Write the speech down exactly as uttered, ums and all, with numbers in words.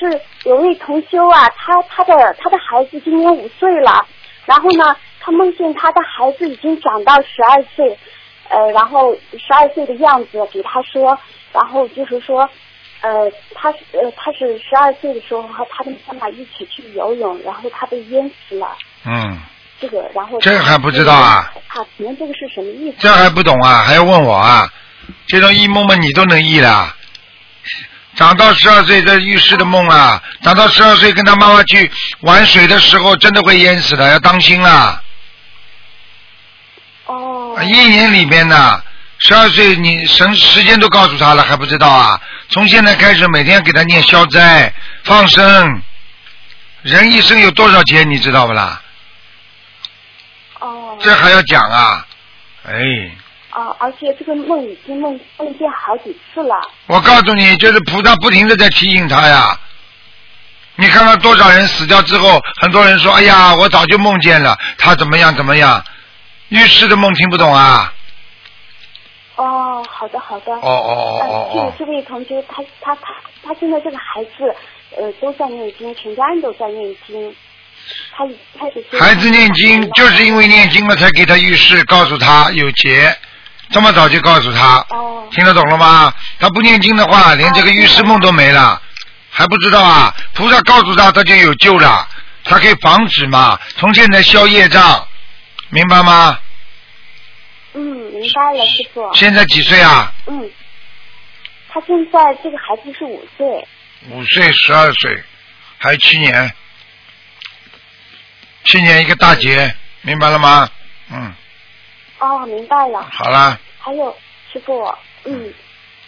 是有位同修啊，他他的他的孩子今年五岁了，然后呢，他梦见他的孩子已经长到十二岁，呃，然后十二岁的样子给他说，然后就是说，呃，他呃他是十二岁的时候和他的妈妈一起去游泳，然后他被淹死了。 嗯。 这个，然后这个还不知道啊？ 啊，请问这个是什么意思？ 这还不懂啊？还要问我啊？这种异梦嘛，你都能译了。长到十二岁的浴室的梦啊，长到十二岁跟他妈妈去玩水的时候，真的会淹死的，要当心啦。 哦。 一年里边呢，十二岁你神时间都告诉他了，还不知道啊？从现在开始，每天给他念消灾、放生。人一生有多少劫，你知道不啦？ 哦。 这还要讲啊？哎。 啊，而且这个梦已经梦梦见好几次了。 我告诉你，就是菩萨不停的在提醒他呀。你看看多少人死掉之后，很多人说：“哎呀，我早就梦见了，他怎么样怎么样。”浴室的梦听不懂啊？ 哦，好的好的。 哦哦哦哦。 呃，这个这位同学，他他他他现在这个孩子，呃，都在念经，全家人都在念经。他开始。 孩子念经，就是因为念经了，才给他浴室，告诉他有劫。这么早就告诉他， 哦、 听得懂了吗？他不念经的话，连这个浴室梦都没了，还不知道啊？菩萨告诉他，他就有救了，他可以防止嘛，从现在消业障，明白吗？ 嗯，明白了，师傅。 现在几岁啊？ 嗯，他现在这个孩子是五岁。 五岁、十二岁，还七年，七年一个大劫，明白了吗？嗯。 哦，明白了。 好了。 还有师傅，嗯，